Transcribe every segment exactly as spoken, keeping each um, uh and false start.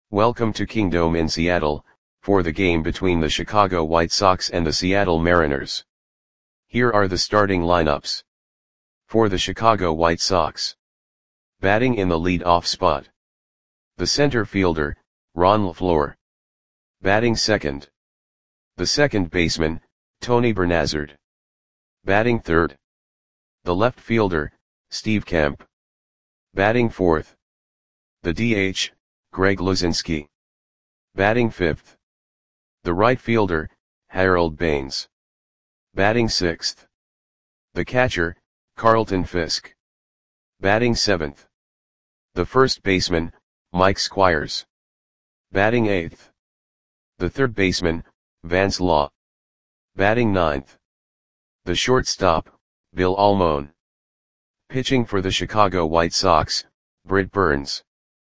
Welcome to Kingdome in Seattle, for the game between the Chicago White Sox and the Seattle Mariners. Here are the starting lineups. For the Chicago White Sox. Batting in the lead-off spot. The center fielder, Ron LeFlore. Batting second. The second baseman, Tony Bernazard. Batting third. The left fielder, Steve Kemp. Batting fourth. The D H, Greg Luzinski. Batting fifth. The right fielder, Harold Baines. Batting sixth. The catcher, Carlton Fisk. Batting seventh. The first baseman, Mike Squires. Batting eighth. The third baseman, Vance Law. Batting ninth. The shortstop, Bill Almon. Pitching for the Chicago White Sox, Britt Burns.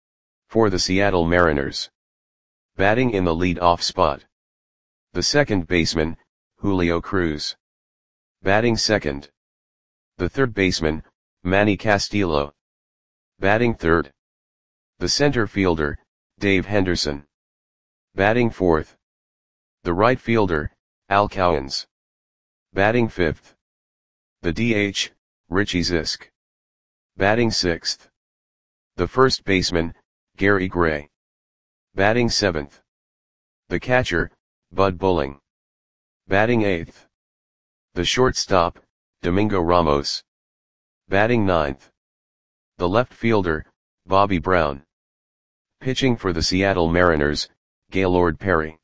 For the Seattle Mariners. Batting in the lead-off spot. The second baseman, Julio Cruz. Batting second. The third baseman, Manny Castillo. Batting third. The center fielder, Dave Henderson. Batting fourth. The right fielder, Al Cowens. Batting fifth. The D H, Richie Zisk. Batting sixth. The first baseman, Gary Gray. Batting seventh. The catcher, Bud Bulling. Batting eighth. The shortstop, Domingo Ramos. Batting ninth. The left fielder, Bobby Brown. Pitching for the Seattle Mariners, Gaylord Perry.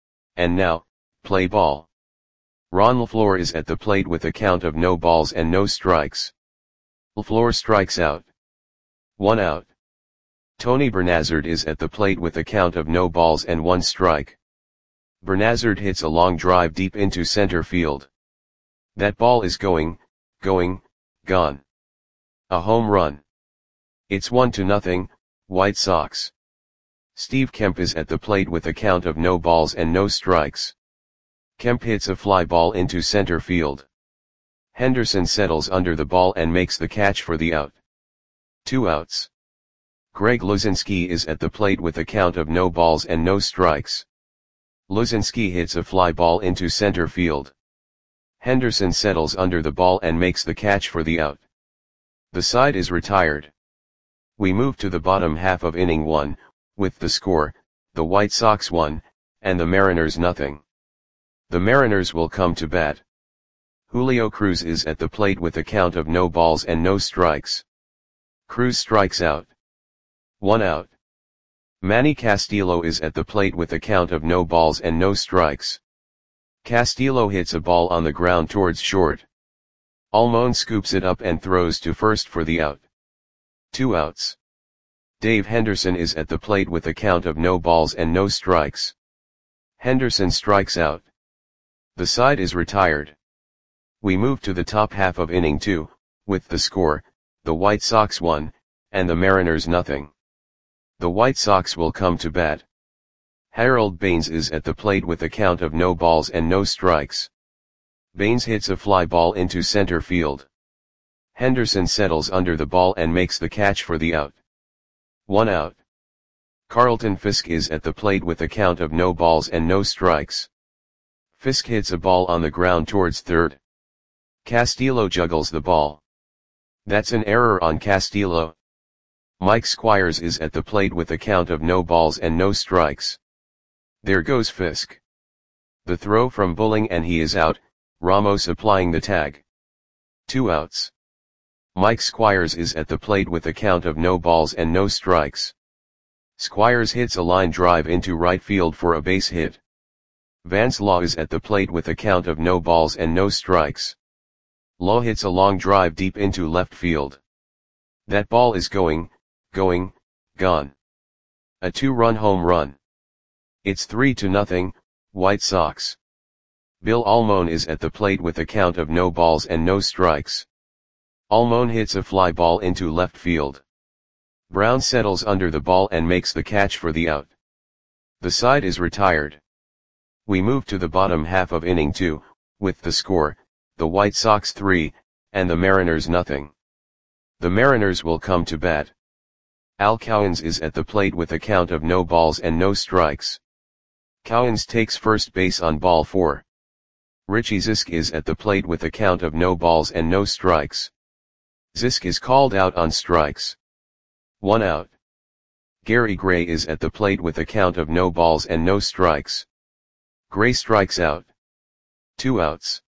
And now, play ball. Ron LeFlore is at the plate with a count of no balls and no strikes. LeFlore strikes out. One out. Tony Bernazard is at the plate with a count of no balls and one strike. Bernazard hits a long drive deep into center field. That ball is going, going, gone. A home run. It's one to nothing, White Sox. Steve Kemp is at the plate with a count of no balls and no strikes. Kemp hits a fly ball into center field. Henderson settles under the ball and makes the catch for the out. Two outs. Greg Luzinski is at the plate with a count of no balls and no strikes. Luzinski hits a fly ball into center field. Henderson settles under the ball and makes the catch for the out. The side is retired. We move to the bottom half of inning one, with the score, the White Sox one, and the Mariners nothing. The Mariners will come to bat. Julio Cruz is at the plate with a count of no balls and no strikes. Cruz strikes out. One out. Manny Castillo is at the plate with a count of no balls and no strikes. Castillo hits a ball on the ground towards short. Almon scoops it up and throws to first for the out. Two outs. Dave Henderson is at the plate with a count of no balls and no strikes. Henderson strikes out. The side is retired. We move to the top half of inning two, with the score, the White Sox one, and the Mariners nothing. The White Sox will come to bat. Harold Baines is at the plate with a count of no balls and no strikes. Baines hits a fly ball into center field. Henderson settles under the ball and makes the catch for the out. One out. Carlton Fisk is at the plate with a count of no balls and no strikes. Fisk hits a ball on the ground towards third. Castillo juggles the ball. That's an error on Castillo. Mike Squires is at the plate with a count of no balls and no strikes. There goes Fisk. The throw from Bulling and he is out, Ramos applying the tag. Two outs. Mike Squires is at the plate with a count of no balls and no strikes. Squires hits a line drive into right field for a base hit. Vance Law is at the plate with a count of no balls and no strikes. Law hits a long drive deep into left field. That ball is going, going, gone. A two-run home run. It's three to nothing, White Sox. Bill Almon is at the plate with a count of no balls and no strikes. Almon hits a fly ball into left field. Brown settles under the ball and makes the catch for the out. The side is retired. We move to the bottom half of inning two, with the score, the White Sox three, and the Mariners nothing. The Mariners will come to bat. Al Cowens is at the plate with a count of no balls and no strikes. Cowens takes first base on ball four. Richie Zisk is at the plate with a count of no balls and no strikes. Zisk is called out on strikes. One out. Gary Gray is at the plate with a count of no balls and no strikes. Gray strikes out. Two outs.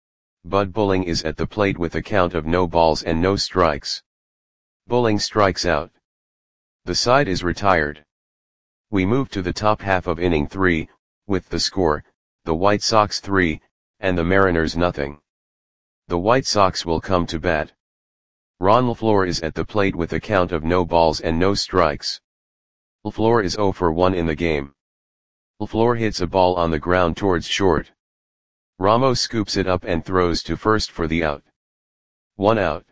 Bud Bulling is at the plate with a count of no balls and no strikes. Bulling strikes out. The side is retired. We move to the top half of inning three, with the score, the White Sox three, and the Mariners nothing. The White Sox will come to bat. Ron LeFlore is at the plate with a count of no balls and no strikes. LeFlore is oh for one in the game. LeFlore hits a ball on the ground towards short. Ramos scoops it up and throws to first for the out. One out.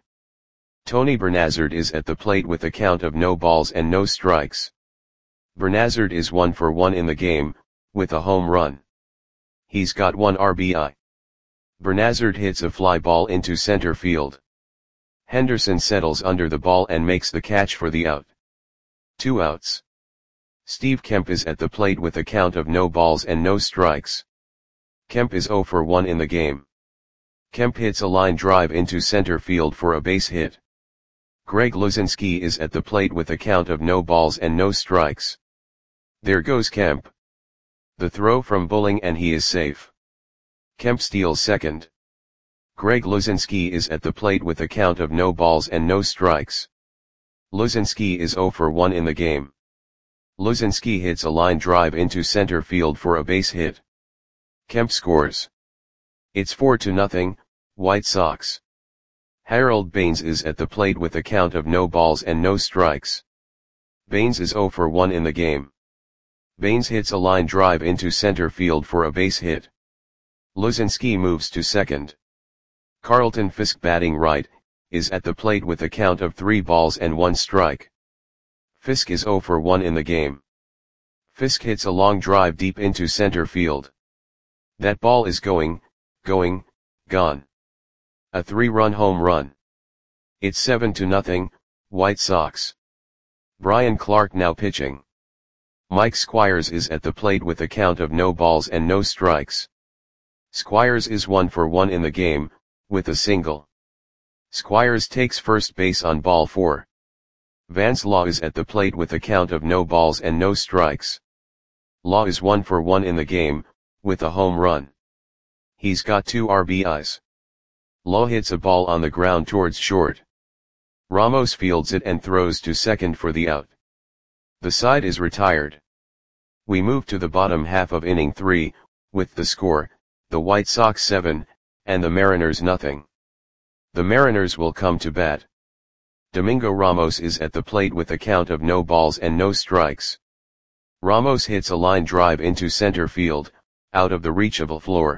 Tony Bernazard is at the plate with a count of no balls and no strikes. Bernazard is one for one in the game, with a home run. He's got one R B I. Bernazard hits a fly ball into center field. Henderson settles under the ball and makes the catch for the out. Two outs. Steve Kemp is at the plate with a count of no balls and no strikes. Kemp is oh for one in the game. Kemp hits a line drive into center field for a base hit. Greg Luzinski is at the plate with a count of no balls and no strikes. There goes Kemp. The throw from Bulling and he is safe. Kemp steals second. Greg Luzinski is at the plate with a count of no balls and no strikes. Luzinski is oh for one in the game. Luzinski hits a line drive into center field for a base hit. Kemp scores. It's four to nothing, White Sox. Harold Baines is at the plate with a count of no balls and no strikes. Baines is oh for one in the game. Baines hits a line drive into center field for a base hit. Luzinski moves to second. Carlton Fisk, batting right, is at the plate with a count of three balls and one strike. Fisk is oh for one in the game. Fisk hits a long drive deep into center field. That ball is going, going, gone. A three-run home run. It's seven to nothing, White Sox. Brian Clark now pitching. Mike Squires is at the plate with a count of no balls and no strikes. Squires is one for one in the game, with a single. Squires takes first base on ball four. Vance Law is at the plate with a count of no balls and no strikes. Law is one for one in the game, with a home run. He's got two R B Is. Law hits a ball on the ground towards short. Ramos fields it and throws to second for the out. The side is retired. We move to the bottom half of inning three, with the score, the White Sox seven, and the Mariners nothing. The Mariners will come to bat. Domingo Ramos is at the plate with a count of no balls and no strikes. Ramos hits a line drive into center field, out of the reach of LeFlore.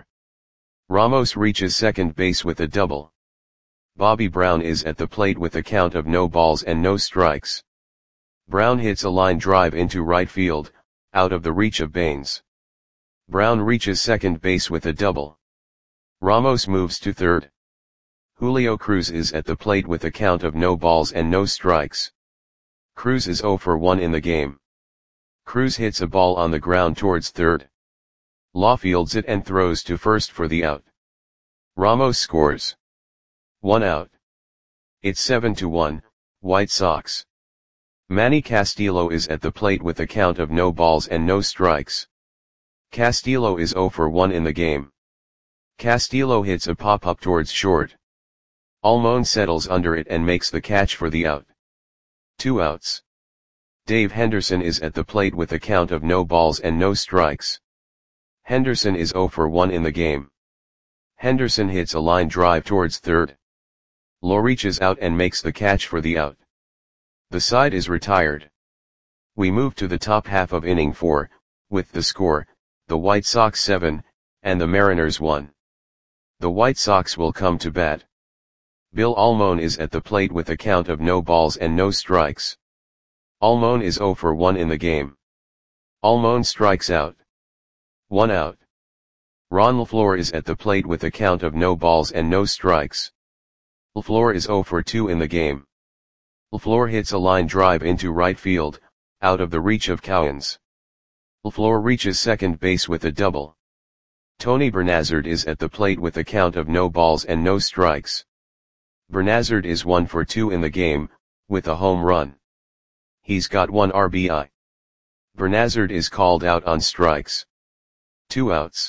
Ramos reaches second base with a double. Bobby Brown is at the plate with a count of no balls and no strikes. Brown hits a line drive into right field, out of the reach of Baines. Brown reaches second base with a double. Ramos moves to third. Julio Cruz is at the plate with a count of no balls and no strikes. Cruz is oh for one in the game. Cruz hits a ball on the ground towards third. Law fields it and throws to first for the out. Ramos scores. One out. It's seven to one, White Sox. Manny Castillo is at the plate with a count of no balls and no strikes. Castillo is oh for one in the game. Castillo hits a pop-up towards short. Almon settles under it and makes the catch for the out. Two outs. Dave Henderson is at the plate with a count of no balls and no strikes. Henderson is oh for one in the game. Henderson hits a line drive towards third. Law reaches out and makes the catch for the out. The side is retired. We move to the top half of inning four, with the score, the White Sox seven, and the Mariners one. The White Sox will come to bat. Bill Almon is at the plate with a count of no balls and no strikes. Almon is oh for one in the game. Almon strikes out. One out. Ron LeFlore is at the plate with a count of no balls and no strikes. LeFlore is oh for two in the game. LaFleur hits a line drive into right field, out of the reach of Cowens. LaFleur reaches second base with a double. Tony Bernazard is at the plate with a count of no balls and no strikes. Bernazard is one for two in the game, with a home run. He's got one R B I. Bernazard is called out on strikes. Two outs.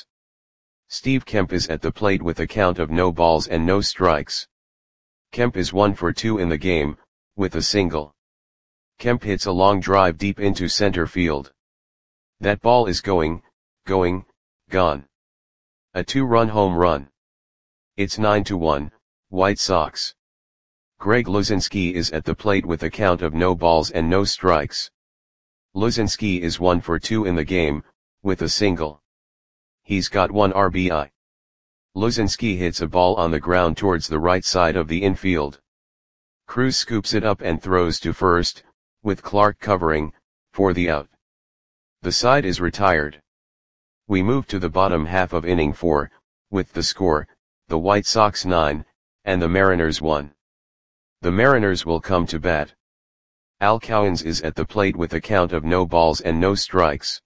Steve Kemp is at the plate with a count of no balls and no strikes. Kemp is one for two in the game, with a single. Kemp hits a long drive deep into center field. That ball is going, going, gone. A two-run home run. It's nine to one, White Sox. Greg Luzinski is at the plate with a count of no balls and no strikes. Luzinski is one for two in the game, with a single. He's got one R B I. Luzinski hits a ball on the ground towards the right side of the infield. Cruz scoops it up and throws to first, with Clark covering, for the out. The side is retired. We move to the bottom half of inning four, with the score, the White Sox nine, and the Mariners one. The Mariners will come to bat. Al Cowens is at the plate with a count of no balls and no strikes.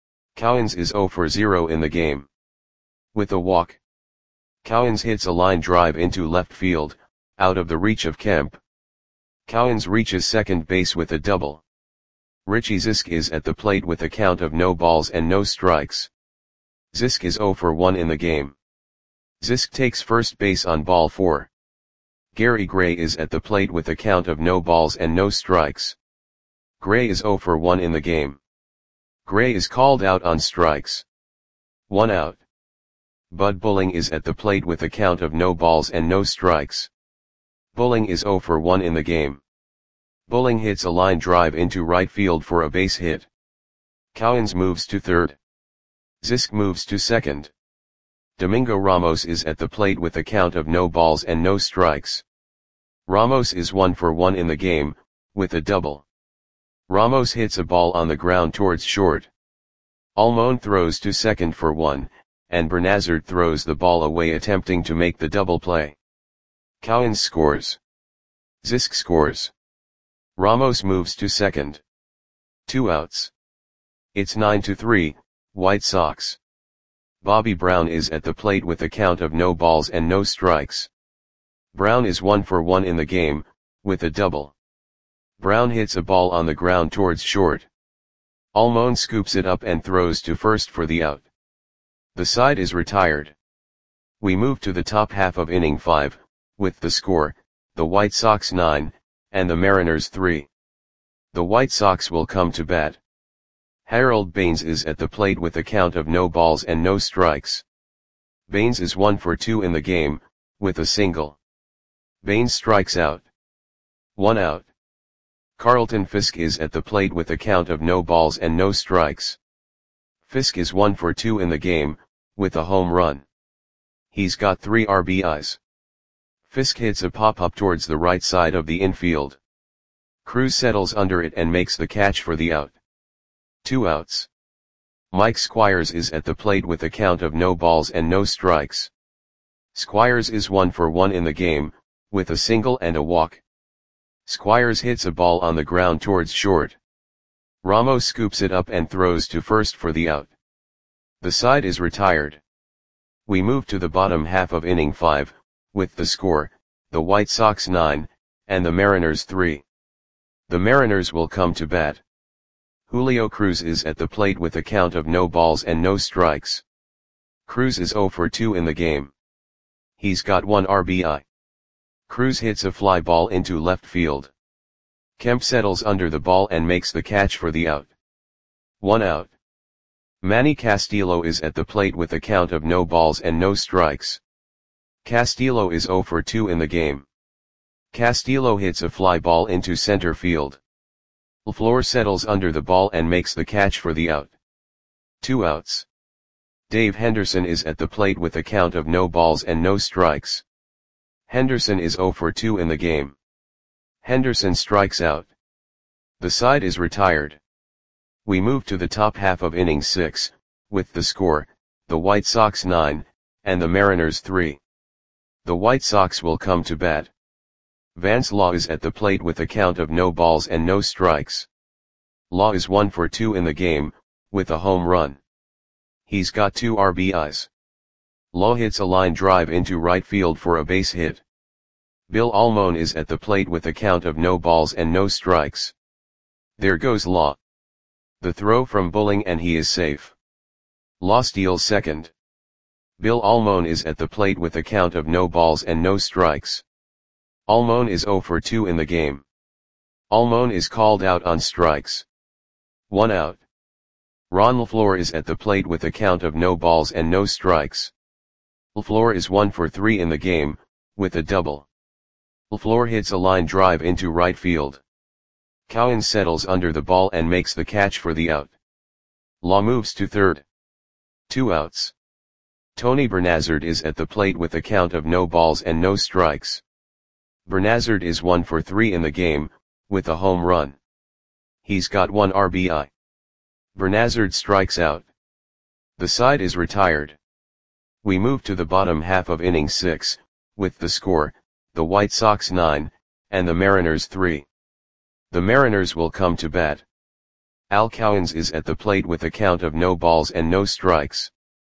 Cowens is zero for zero in the game. With a walk. Cowens hits a line drive into left field, out of the reach of Kemp. Cowens reaches second base with a double. Richie Zisk is at the plate with a count of no balls and no strikes. Zisk is zero for one in the game. Zisk takes first base on ball four. Gary Gray is at the plate with a count of no balls and no strikes. Gray is zero for one in the game. Gray is called out on strikes. One out. Bud Bulling is at the plate with a count of no balls and no strikes. Bulling is zero for one in the game. Bulling hits a line drive into right field for a base hit. Cowens moves to third. Zisk moves to second. Domingo Ramos is at the plate with a count of no balls and no strikes. Ramos is one for one in the game, with a double. Ramos hits a ball on the ground towards short. Almon throws to second for one, and Bernazard throws the ball away attempting to make the double play. Cowens scores. Zisk scores. Ramos moves to second. Two outs. It's nine to three, White Sox. Bobby Brown is at the plate with a count of no balls and no strikes. Brown is one for one in the game, with a double. Brown hits a ball on the ground towards short. Almon scoops it up and throws to first for the out. The side is retired. We move to the top half of inning five, with the score, the White Sox nine, and the Mariners three. The White Sox will come to bat. Harold Baines is at the plate with a count of no balls and no strikes. Baines is one for two in the game, with a single. Baines strikes out. One out. Carlton Fisk is at the plate with a count of no balls and no strikes. Fisk is one for two in the game, with a home run. He's got three R B Is. Fisk hits a pop-up towards the right side of the infield. Cruz settles under it and makes the catch for the out. Two outs. Mike Squires is at the plate with a count of no balls and no strikes. Squires is one for one in the game, with a single and a walk. Squires hits a ball on the ground towards short. Ramos scoops it up and throws to first for the out. The side is retired. We move to the bottom half of inning five, with the score, the White Sox nine, and the Mariners three. The Mariners will come to bat. Julio Cruz is at the plate with a count of no balls and no strikes. Cruz is zero for two in the game. He's got one R B I. Cruz hits a fly ball into left field. Kemp settles under the ball and makes the catch for the out. One out. Manny Castillo is at the plate with a count of no balls and no strikes. Castillo is zero for two in the game. Castillo hits a fly ball into center field. LaFleur settles under the ball and makes the catch for the out. Two outs. Dave Henderson is at the plate with a count of no balls and no strikes. Henderson is zero for two in the game. Henderson strikes out. The side is retired. We move to the top half of inning six, with the score, the White Sox nine, and the Mariners three. The White Sox will come to bat. Vance Law is at the plate with a count of no balls and no strikes. Law is one for two in the game, with a home run. He's got two R B Is. Law hits a line drive into right field for a base hit. Bill Almon is at the plate with a count of no balls and no strikes. There goes Law. The throw from Bulling and he is safe. Law steals second. Bill Almon is at the plate with a count of no balls and no strikes. Almon is zero for two in the game. Almon is called out on strikes. One out. Ron LaFleur is at the plate with a count of no balls and no strikes. LaFleur is one for three in the game, with a double. LaFleur hits a line drive into right field. Cowens settles under the ball and makes the catch for the out. Law moves to third. Two outs. Tony Bernazard is at the plate with a count of no balls and no strikes. Bernazard is one for three in the game, with a home run. He's got one R B I. Bernazard strikes out. The side is retired. We move to the bottom half of inning six, with the score, the White Sox nine, and the Mariners three. The Mariners will come to bat. Al Cowens is at the plate with a count of no balls and no strikes.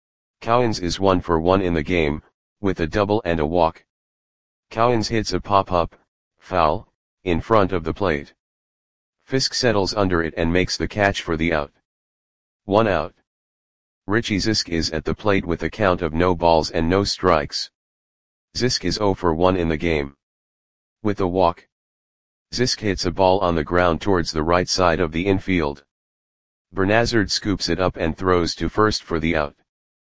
Cowens is one for one in the game, with a double and a walk. Cowens hits a pop-up, foul, in front of the plate. Fisk settles under it and makes the catch for the out. One out. Richie Zisk is at the plate with a count of no balls and no strikes. Zisk is zero for one in the game. With a walk. Zisk hits a ball on the ground towards the right side of the infield. Bernazard scoops it up and throws to first for the out.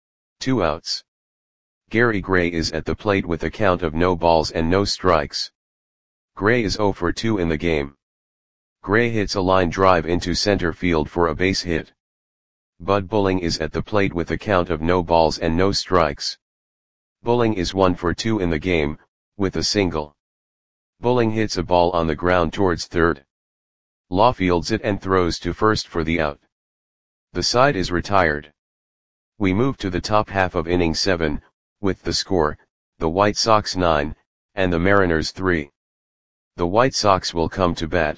Two outs. Gary Gray is at the plate with a count of no balls and no strikes. Gray is zero for two in the game. Gray hits a line drive into center field for a base hit. Bud Bulling is at the plate with a count of no balls and no strikes. Bulling is one for two in the game, with a single. Bulling hits a ball on the ground towards third. Law fields it and throws to first for the out. The side is retired. We move to the top half of inning seven, with the score, the White Sox nine, and the Mariners three. The White Sox will come to bat.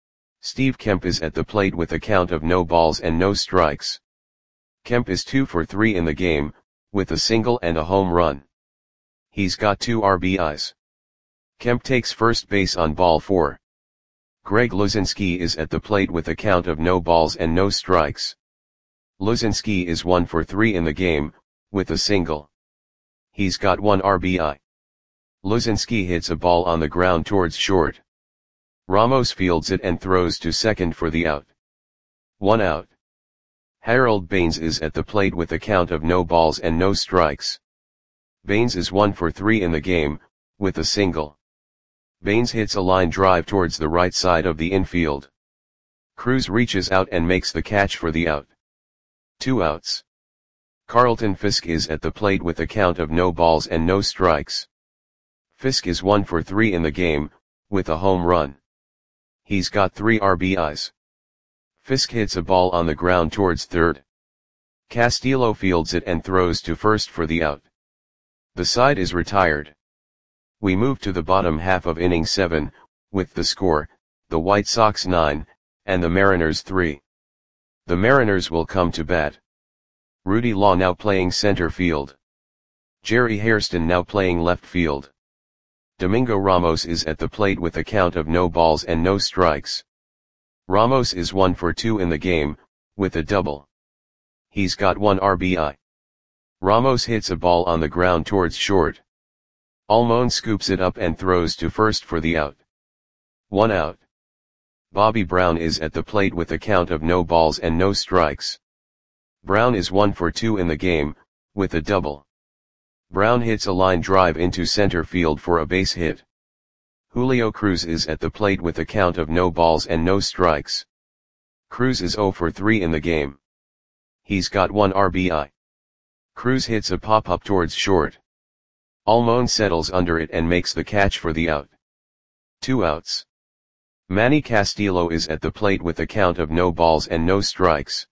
Steve Kemp is at the plate with a count of no balls and no strikes. Kemp is two for three in the game, with a single and a home run. He's got two R B Is. Kemp takes first base on ball four. Greg Luzinski is at the plate with a count of no balls and no strikes. Luzinski is one for three in the game, with a single. He's got one R B I. Luzinski hits a ball on the ground towards short. Ramos fields it and throws to second for the out. One out. Harold Baines is at the plate with a count of no balls and no strikes. Baines is one for three in the game, with a single. Baines hits a line drive towards the right side of the infield. Cruz reaches out and makes the catch for the out. Two outs. Carlton Fisk is at the plate with a count of no balls and no strikes. Fisk is one for three in the game, with a home run. He's got three R B Is. Fisk hits a ball on the ground towards third. Castillo fields it and throws to first for the out. The side is retired. We move to the bottom half of inning seven, with the score, the White Sox nine, and the Mariners three. The Mariners will come to bat. Rudy Law now playing center field. Jerry Hairston now playing left field. Domingo Ramos is at the plate with a count of no balls and no strikes. Ramos is one for two in the game, with a double. He's got one R B I. Ramos hits a ball on the ground towards short. Almon scoops it up and throws to first for the out. One out. Bobby Brown is at the plate with a count of no balls and no strikes. Brown is one for two in the game, with a double. Brown hits a line drive into center field for a base hit. Julio Cruz is at the plate with a count of no balls and no strikes. Cruz is zero for three in the game. He's got one R B I. Cruz hits a pop-up towards short. Almon settles under it and makes the catch for the out. Two outs. Manny Castillo is at the plate with a count of no balls and no strikes.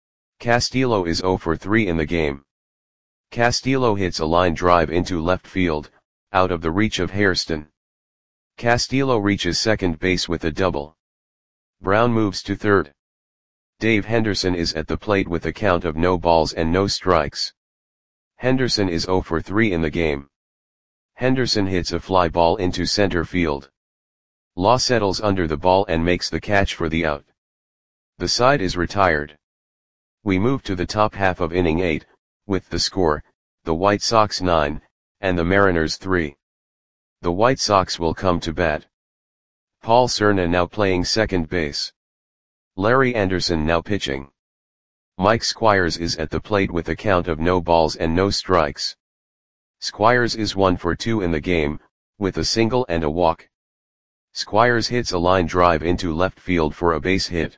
Castillo is zero for three in the game. Castillo hits a line drive into left field, out of the reach of Hairston. Castillo reaches second base with a double. Brown moves to third. Dave Henderson is at the plate with a count of no balls and no strikes. Henderson is zero for three in the game. Henderson hits a fly ball into center field. Law settles under the ball and makes the catch for the out. The side is retired. We move to the top half of inning eight, with the score, the White Sox nine, and the Mariners three. The White Sox will come to bat. Paul Cerna now playing second base. Larry Anderson now pitching. Mike Squires is at the plate with a count of no balls and no strikes. Squires is one for two in the game, with a single and a walk. Squires hits a line drive into left field for a base hit.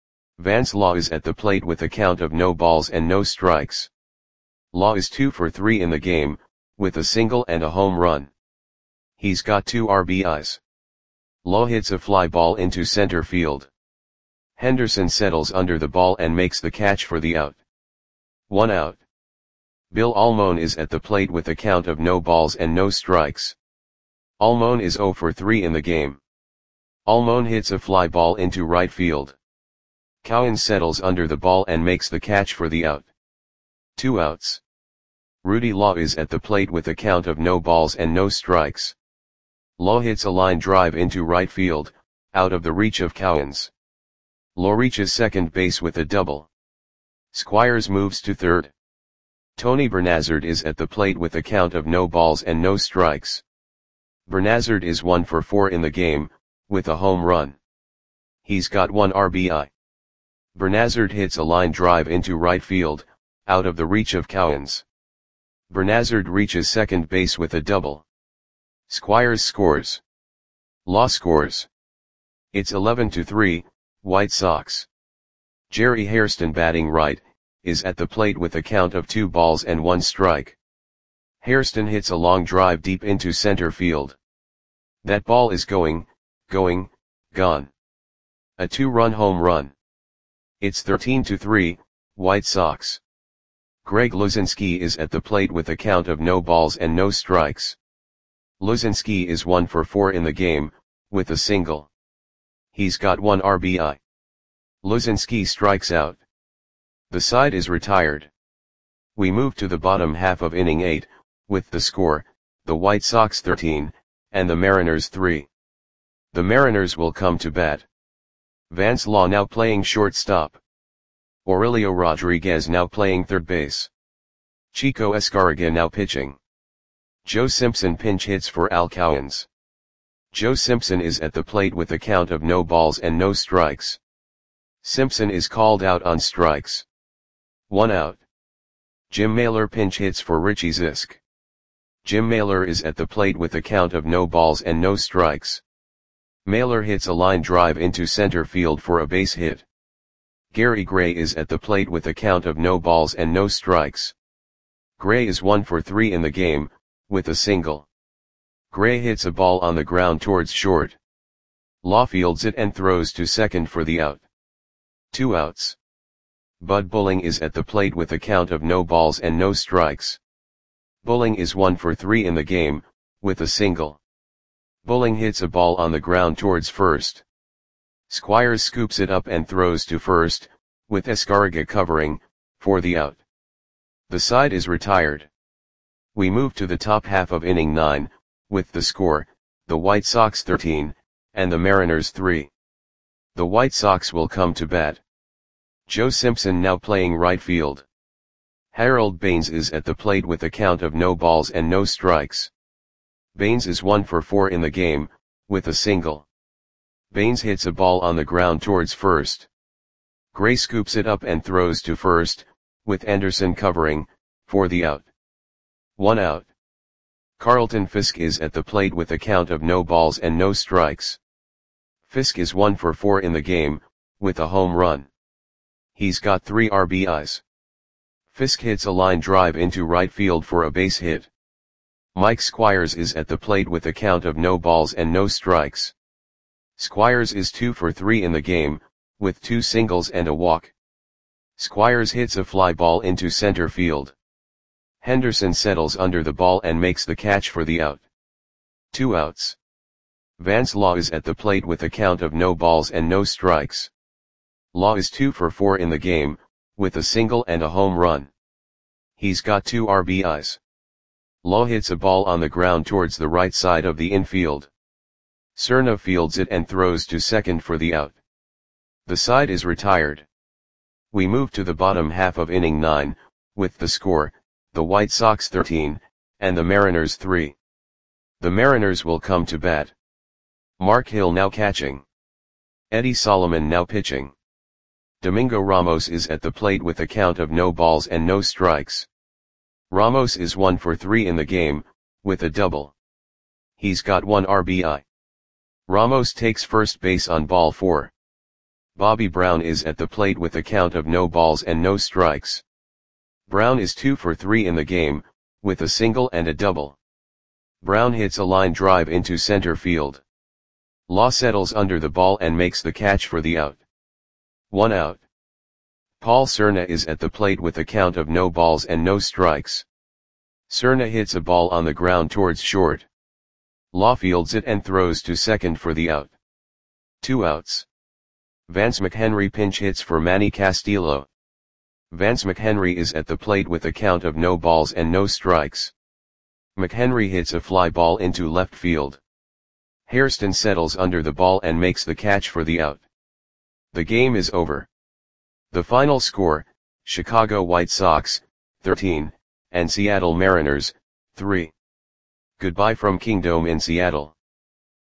Vance Law is at the plate with a count of no balls and no strikes. Law is two for three in the game, with a single and a home run. He's got two R B Is. Law hits a fly ball into center field. Henderson settles under the ball and makes the catch for the out. One out. Bill Almon is at the plate with a count of no balls and no strikes. Almon is zero for three in the game. Almon hits a fly ball into right field. Cowan settles under the ball and makes the catch for the out. Two outs. Rudy Law is at the plate with a count of no balls and no strikes. Law hits a line drive into right field, out of the reach of Cowens. Law reaches second base with a double. Squires moves to third. Tony Bernazard is at the plate with a count of no balls and no strikes. Bernazard is one for four in the game, with a home run. He's got one R B I. Bernazard hits a line drive into right field, out of the reach of Cowens. Bernazard reaches second base with a double. Squires scores. Law scores. It's eleven to three, White Sox. Jerry Hairston batting right, is at the plate with a count of two balls and one strike. Hairston hits a long drive deep into center field. That ball is going, going, gone. A two-run home run. It's thirteen to three, White Sox. Greg Luzinski is at the plate with a count of no balls and no strikes. Luzinski is one for four in the game, with a single. He's got one R B I. Luzinski strikes out. The side is retired. We move to the bottom half of inning eight, with the score, the White Sox thirteen, and the Mariners three. The Mariners will come to bat. Vance Law now playing shortstop. Aurelio Rodriguez now playing third base. Chico Escarga now pitching. Joe Simpson pinch hits for Al Cowens. Joe Simpson is at the plate with a count of no balls and no strikes. Simpson is called out on strikes. One out. Jim Mailer pinch hits for Richie Zisk. Jim Mailer is at the plate with a count of no balls and no strikes. Mailer hits a line drive into center field for a base hit. Gary Gray is at the plate with a count of no balls and no strikes. Gray is one for three in the game, with a single. Gray hits a ball on the ground towards short. Law fields it and throws to second for the out. Two outs. Bud Bulling is at the plate with a count of no balls and no strikes. Bulling is one for three in the game, with a single. Bulling hits a ball on the ground towards first. Squires scoops it up and throws to first, with Escarga covering, for the out. The side is retired. We move to the top half of inning nine, with the score, the White Sox thirteen, and the Mariners three. The White Sox will come to bat. Joe Simpson now playing right field. Harold Baines is at the plate with a count of no balls and no strikes. Baines is one for four in the game, with a single. Baines hits a ball on the ground towards first. Gray scoops it up and throws to first, with Anderson covering, for the out. One out. Carlton Fisk is at the plate with a count of no balls and no strikes. Fisk is one for four in the game, with a home run. He's got three R B Is. Fisk hits a line drive into right field for a base hit. Mike Squires is at the plate with a count of no balls and no strikes. Squires is two for three in the game, with two singles and a walk. Squires hits a fly ball into center field. Henderson settles under the ball and makes the catch for the out. Two outs. Vance Law is at the plate with a count of no balls and no strikes. Law is two for four in the game, with a single and a home run. He's got two R B Is. Law hits a ball on the ground towards the right side of the infield. Cerna fields it and throws to second for the out. The side is retired. We move to the bottom half of inning nine, with the score, the White Sox thirteen, and the Mariners three. The Mariners will come to bat. Mark Hill now catching. Eddie Solomon now pitching. Domingo Ramos is at the plate with a count of no balls and no strikes. Ramos is one for three in the game, with a double. He's got one R B I. Ramos takes first base on ball four. Bobby Brown is at the plate with a count of no balls and no strikes. Brown is two for three in the game, with a single and a double. Brown hits a line drive into center field. Law settles under the ball and makes the catch for the out. One out. Paul Cerna is at the plate with a count of no balls and no strikes. Cerna hits a ball on the ground towards short. Law fields it and throws to second for the out. Two outs. Vance McHenry pinch hits for Manny Castillo. Vance McHenry is at the plate with a count of no balls and no strikes. McHenry hits a fly ball into left field. Hairston settles under the ball and makes the catch for the out. The game is over. The final score, Chicago White Sox, thirteen, and Seattle Mariners, three. Goodbye from Kingdome in Seattle.